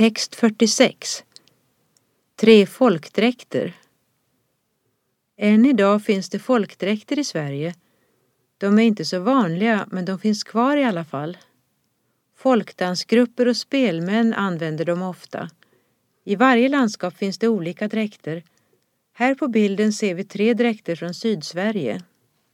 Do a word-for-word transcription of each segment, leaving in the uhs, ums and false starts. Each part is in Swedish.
Text fyrtiosex. Tre folkdräkter. Än idag finns det folkdräkter i Sverige. De är inte så vanliga, men de finns kvar i alla fall. Folkdansgrupper och spelmän använder dem ofta. I varje landskap finns det olika dräkter. Här på bilden ser vi tre dräkter från Sydsverige.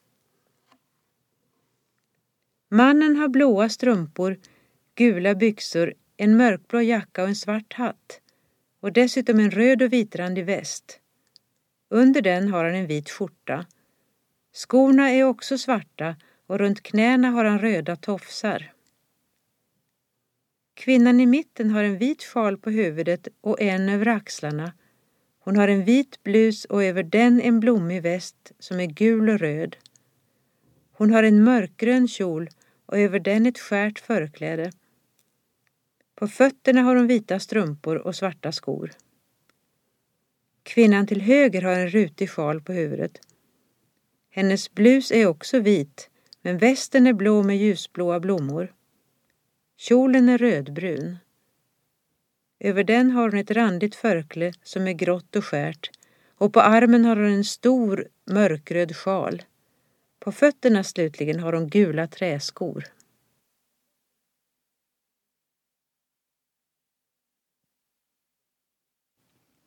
Mannen har blåa strumpor, gula byxor, en mörkblå jacka och en svart hatt. Och dessutom en röd och vitrandig väst. Under den har han en vit skjorta. Skorna är också svarta och runt knäna har han röda tofsar. Kvinnan i mitten har en vit sjal på huvudet och en över axlarna. Hon har en vit blus och över den en blommig väst som är gul och röd. Hon har en mörkgrön kjol och över den ett skärt förkläde. På fötterna har hon vita strumpor och svarta skor. Kvinnan till höger har en rutig sjal på huvudet. Hennes blus är också vit, men västen är blå med ljusblåa blommor. Kjolen är rödbrun. Över den har hon ett randigt förkläde som är grått och skärt, och på armen har hon en stor mörkröd sjal. På fötterna slutligen har hon gula träskor.